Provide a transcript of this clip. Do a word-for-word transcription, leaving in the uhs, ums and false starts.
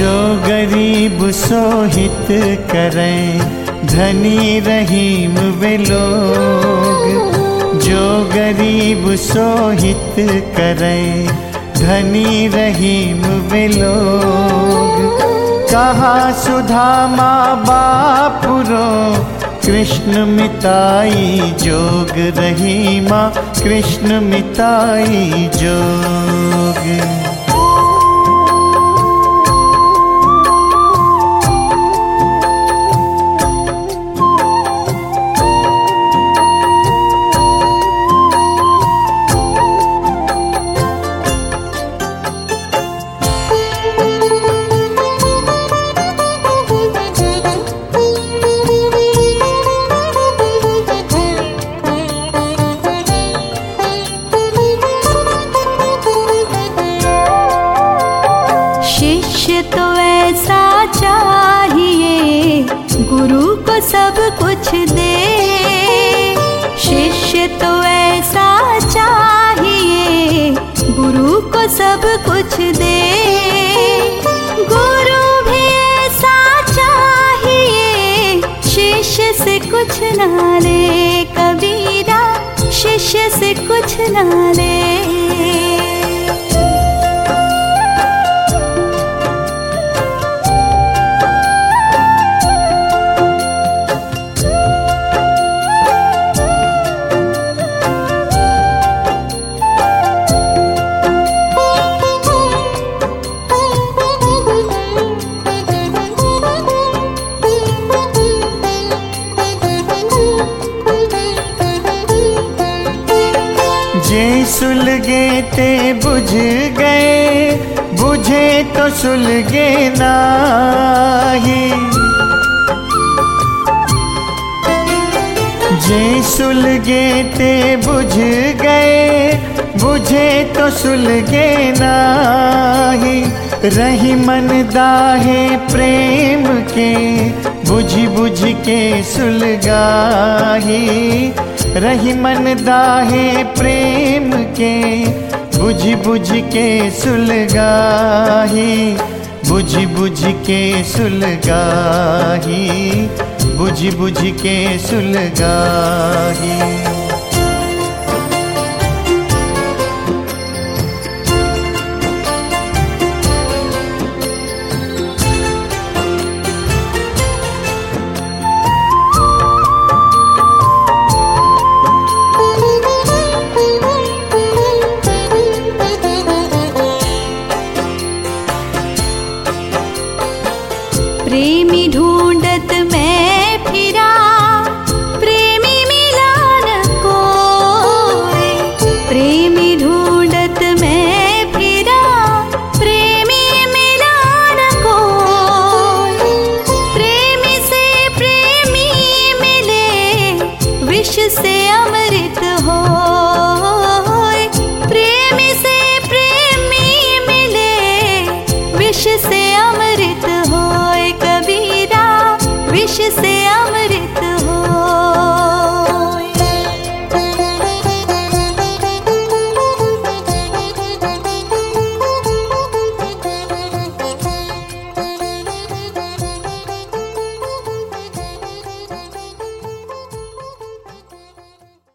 जो गरीब सोहित करें, धनी रहीम वे लोग। जो गरीब सोहित करें, धनी रहीम वे लोग। कहा सुधामा बापुरो, कृष्ण मिताई जोग रहीमा, कृष्ण मिताई जोग। गुरु को सब कुछ दे, शिष्य तो ऐसा चाहिए, गुरु को सब कुछ दे। गुरु भी ऐसा चाहिए, शिष्य से कुछ ना ले कबीरा, शिष्य से कुछ ना ले। जे सुलगे ते बुझ गए, बुझे तो सुलगे नाही। जे सुलगे ते बुझ गए, बुझे तो सुलगे नाही। रही मन दाहे प्रेम के, बुझ बुझ के सुलगाही। रही मन दाहे प्रेम के, बुझ बुझ के सुलगाही। बुझ बुझ के सुलगाही, बुझ बुझ के सुलगाही। प्रेमी ढूंढत मैं फिरा, प्रेमी मिला न कोई। प्रेमी